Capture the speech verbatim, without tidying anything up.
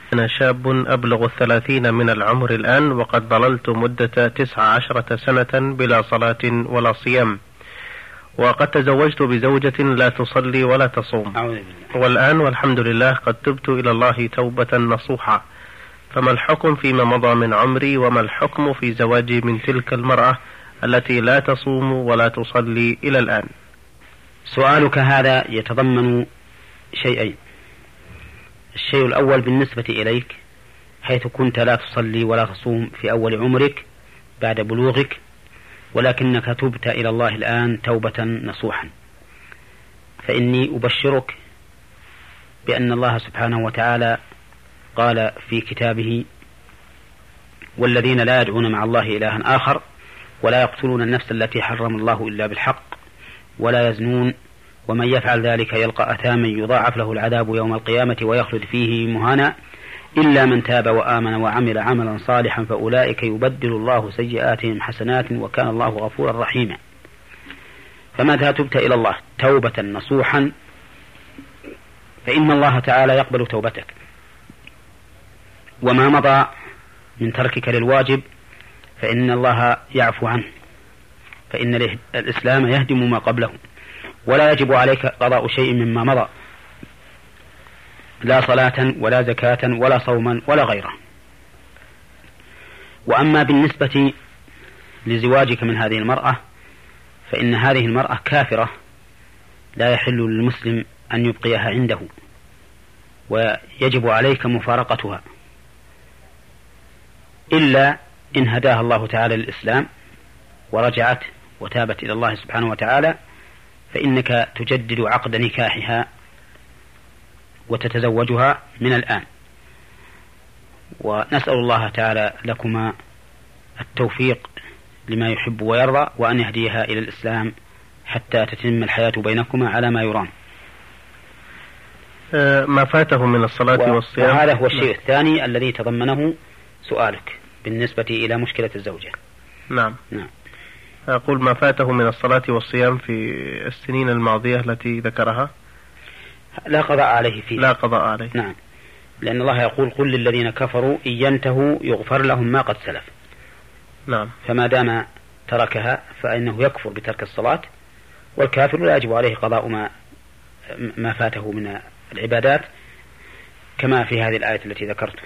أنا شاب أبلغ الثلاثين من العمر الآن، وقد ضللت مدة تسع عشرة سنة بلا صلاة ولا صيام، وقد تزوجت بزوجة لا تصلي ولا تصوم، والآن والحمد لله قد تبت إلى الله توبة نصوحة، فما الحكم فيما مضى من عمري، وما الحكم في زواجي من تلك المرأة التي لا تصوم ولا تصلي إلى الآن؟ سؤالك هذا يتضمن شيئين. الشيء الأول بالنسبة إليك، حيث كنت لا تصلي ولا تصوم في أول عمرك بعد بلوغك، ولكنك تبت إلى الله الآن توبة نصوحا، فإني أبشرك بأن الله سبحانه وتعالى قال في كتابه: والذين لا يدعون مع الله إلها آخر ولا يقتلون النفس التي حرم الله إلا بالحق ولا يزنون ومن يفعل ذلك يلقى أثاما يضاعف له العذاب يوم القيامة ويخلد فيه مهانا إلا من تاب وآمن وعمل عملا صالحا فأولئك يبدل الله سيئاتهم حسنات وكان الله غفورا رحيما. فمتى تبت إلى الله توبة نصوحا فإن الله تعالى يقبل توبتك، وما مضى من تركك للواجب فإن الله يعفو عنه، فإن الإسلام يهدم ما قبله، ولا يجب عليك قضاء شيء مما مضى، لا صلاة ولا زكاة ولا صوما ولا غيره. وأما بالنسبة لزواجك من هذه المرأة فإن هذه المرأة كافرة لا يحل للمسلم أن يبقيها عنده، ويجب عليك مفارقتها إلا إن هداها الله تعالى للإسلام ورجعت وتابت إلى الله سبحانه وتعالى، فإنك تجدد عقد نكاحها وتتزوجها من الآن. ونسأل الله تعالى لكما التوفيق لما يحب ويرضى، وأن يهديها إلى الإسلام حتى تتم الحياة بينكما على ما يرام. ما فاته من الصلاة والصيام. وهذا هو الشيء الثاني الذي تضمنه سؤالك بالنسبة إلى مشكلة الزوجة. نعم. نعم. أقول ما فاته من الصلاة والصيام في السنين الماضية التي ذكرها لا قضاء عليه فيه. لا قضاء عليه. نعم، لأن الله يقول: قل للذين كفروا إن ينتهوا يغفر لهم ما قد سلف. نعم. فما دام تركها فإنه يكفر بترك الصلاة، والكافر لا يجب عليه قضاء ما ما فاته من العبادات كما في هذه الآية التي ذكرت.